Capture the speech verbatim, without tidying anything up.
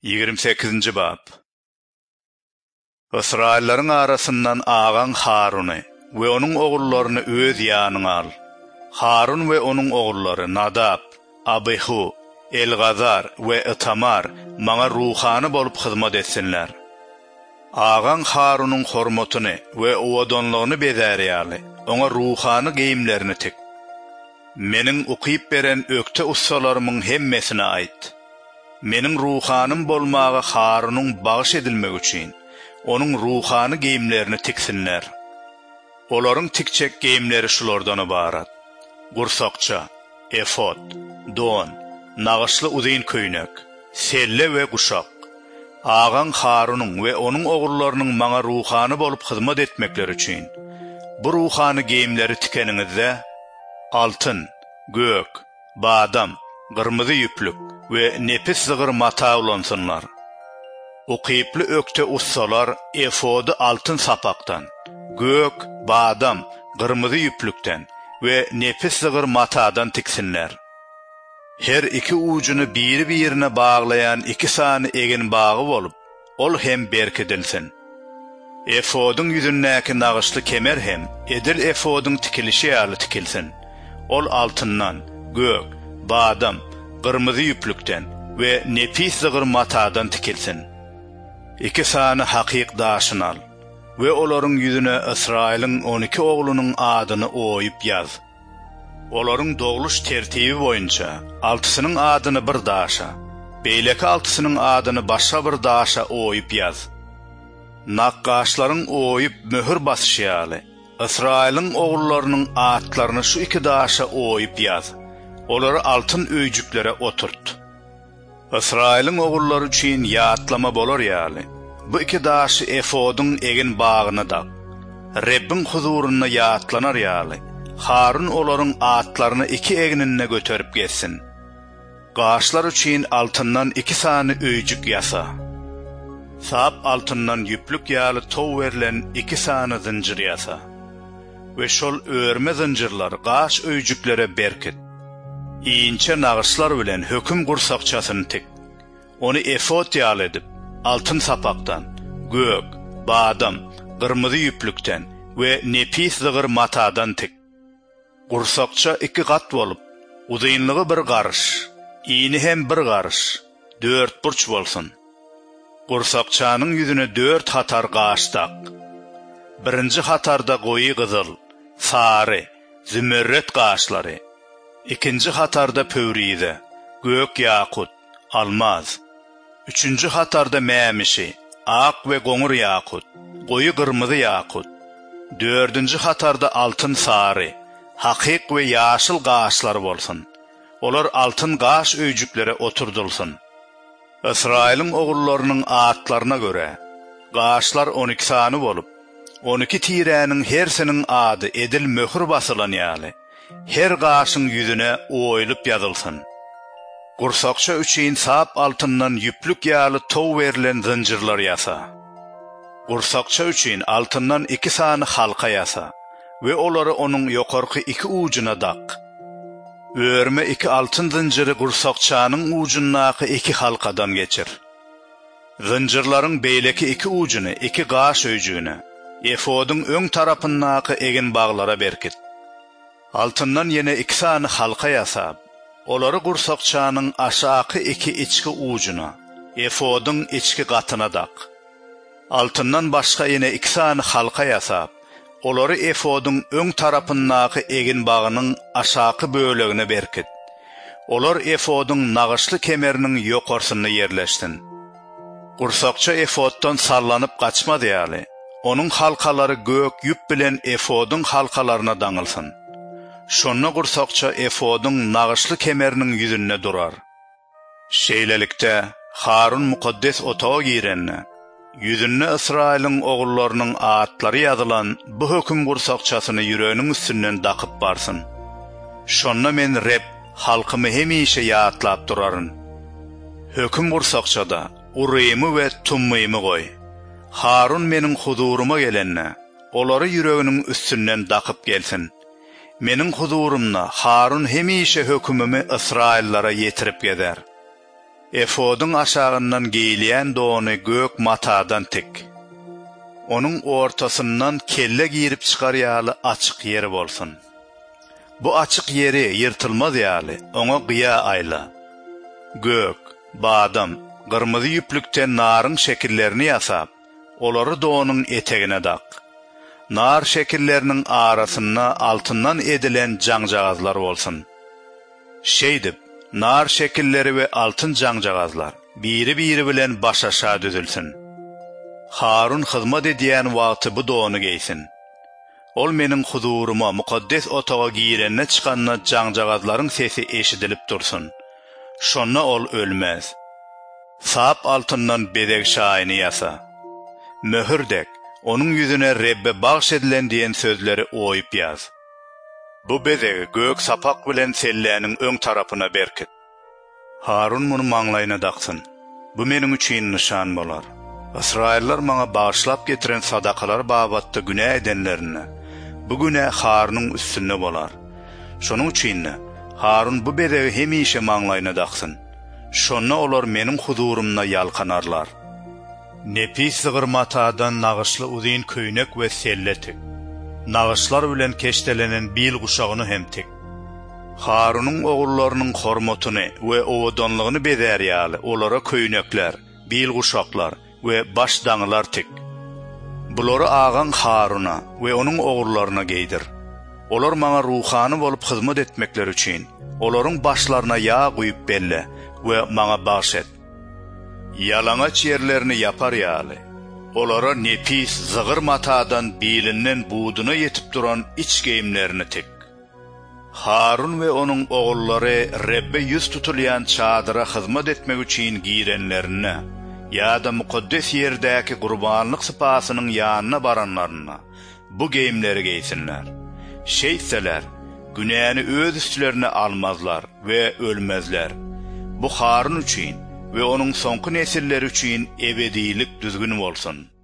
yigirme sekizinji bab. Israilların arasından ağan Harun'u ve onun oğullarını öz yanına al. Harun ve onun oğulları Nadab, Abihu, Elgazar ve Itamar mana ruhanı bolup hizmet etsinler. Ağan Harun'un hormatını ve ovadonluğunu bezeriyali, ona ruhanı giyimlerini tik. Menin okuyup beren ökte ustalarımın hemmesine ait. Menin ruhanım bolmağı Harun'un bağış edilmek için, onun ruhanı giyimlerini tiksinler. Oların tikçek giyimleri şulardan ibarat: gursakça, efod, don, nağışlı uzun köynök, selle ve kuşak. Ağan Harun'un ve onun oğullarının mana ruhanı bolup hizmet etmekleri için, bu ruhanı giyimleri tikeninizde altın, gök, badam, kırmızı yüplük ve nefis zıgır mata ulansınlar. O kıyıplı ökte ustalar efodu altın sapaktan, gök, badam, kırmızı yüplükten ve nefis zıgır matadan tiksinler. Her iki ucunu biri birine bağlayan iki sani egin bağı olup, ol hem berkedilsin. Efodun yüzündeki nağışlı kemer hem, edil efodun tikilişi alı tikilsin. Ol altından, gök, badam, kırmızı yüplükten ve nefis zıgır matadan tikilsin. İki sani hakik daşın al ve oların yüzüne İsrail'in on iki oğlunun adını oyup yaz. Oların doğuluş tertibi boyunca altısının adını bir daşa, beyleki altısının adını başka bir daşa oyup yaz. Nakkaşların oyup mühür basışyalı, İsrail'in oğullarının adlarını şu iki daşa oyup yaz. Oları altın öýjüklere oturt. İsrail'in oğulları için yaatlama bolor ýaly. Bu iki daşı efodun egin bağını da, Rebbin huzuruna yaatlanar ýaly. Harun oların atlarını iki eginine götörüp geçsin. Gaşlar için altından iki sani öýjük yasa. Sap altından yüplük ýaly tow verilen iki sani zincir yasa. Ve şol örme zincirler gaş öýjüklere berkit. İýinçe nağışlar bilen höküm gursakçasyny tik. Onu efod ýaly edip, altın sapaktan, gök, badam, kırmızı yüplükten ve nefis zıgır matadan tik. Gursakça iki gat bolup, uzunlygy bir garış, iğni hem bir garış, dört burç bolsun. Gursakçanın yüzüne dört hatar gaş tak. Birinci hatarda goýy gyzyl, sary, zümürret gaşlary. İkinci hatarda pöwrize, gök yakut, almaz. Üçüncü hatarda mämişi, ak ve goňur yakut, goýy kırmızı yakut. Dördüncü hatarda altın sary, hakik ve yaşıl gaşlar bolsun. Olar altın gaş öýjüklere oturdulsun. İsrail'in oğullarının adlarına göre, gaşlar on iki sany bolup, on iki tiräniň hersinin ady edil möhür basılan ýaly. Her gaşın yüzüne oýulyp ýazylsyn. Gursakça üçin sap altından yüplük ýaly tow verilen zincirler yasa. Gursakça üçin altından iki sany halka yasa ve olary onun ýokarky iki ucuna dak. Örme iki altın zinciri gursakçanyň ucundaky iki halkadan geçir. Zincirlaryň beýleki iki ucunu iki gaş öýjüne, efodun öň tarapyndaky egin baglara berkit. Altından yine iki sany halka yasap, olary gursakçanyň aşaky iki içki ucuna, efodun içki gatyna dak. Altından başka yine iki sany halka yasap, olary efodun öň tarapyndaky egin bagynyň aşaky bölegine berkit. Olar efodun nağışlı kemeriniň ýokarsyna yerleşsin. Gursakça efoddan sallanyp gaçmady ýaly. Onun halkalary gök yüp bilen efodun halkalaryna daňylsyn. Şonna gursakça efodun nağışlı kemeriniň yüzünde durar. Şeýlelikde Harun mukaddes otağa girenne, yüzünde İsrail'in oğullarının adları yazılan bu höküm gursakçasyny yüreğiniň üstünden dakıp barsın. Şonna men Reb halkymy hemişe ýatlap duraryn. Höküm gursakçada Urymy ve Tummymy goý. Harun meniň huzuruma gelenne, olary yüreğiniň üstünden dakıp gelsin. Meniň huzurumda Harun hemişe hökümimi İsraillara yetirip geder. Efodun aşağından giyleyen donu gök matadan tik. Onun ortasından kelle giyirip çıkaryalı açık yeri bolsun. Bu açık yeri yırtılmaz yali, ona gıya ayla. Gök, badam, kırmızı yüplükten narın şekillerini yasap, oları donun etegine dak. Nar şekillerinin arasına altından edilen cancağızlar olsun. Şeydip, nar şekilleri ve altın cancağızlar, biri biri bilen baş aşağı düzülsün. Harun hizmet ediyen vakti bu donu giysin. Ol menin huzuruma mukaddes otağa giyirenine çıkanına cancağızların sesi eşidilip dursun. Şonna ol ölmez. Sap altından bedek şahini yasa. Möhürdek, onun yüzüne Rebbe bahşedilen diyen sözleri oyup yaz. Bu bedegi gök sapak bilen sellenin ön tarafına berkit. Harun bunu manglayına daksın. Bu menin üçün nişan bolar. İsrailler mana bağışlap getiren sadakalar babatta günah edenlerine, bu günah Harun'un üstünde bolar. Şonun üçün Harun bu bedegi hemişe manglayına daksın. Şonna olar menin huzurumna yalkanarlar. Nepis zıgırmatadan nağışlı uzun köynek ve selletik. Nağışlar bilen keştelenen bil kuşağını hemtik. Harun'un oğullarının hormatını ve ovadanlığını bederyalı olara köynekler, bil kuşaklar ve baş dağılar tik. Buları ağan Harun'a ve onun oğullarına giydir. Olar mana ruhanı olup hizmet etmekler için, oların başlarına yağ koyup belle ve mana bahşet. Yalanaç yerlerini yapar yağlı. Olara nepis, zıgır matadan bilinen buğduna yetip duran iç giyimlerini tik. Harun ve onun oğulları Rebbe yüz tutulayan çadıra hizmet etmek için giyirenlerine, ya da mukaddes yerdeki kurbanlık sıpasının yanına baranlarına bu giyimleri giysinler. Şeyseler, günahını öz üstlerine almazlar ve ölmezler. Bu Harun için ve onun sonku nesilleri için ebedilik düzgün olsun.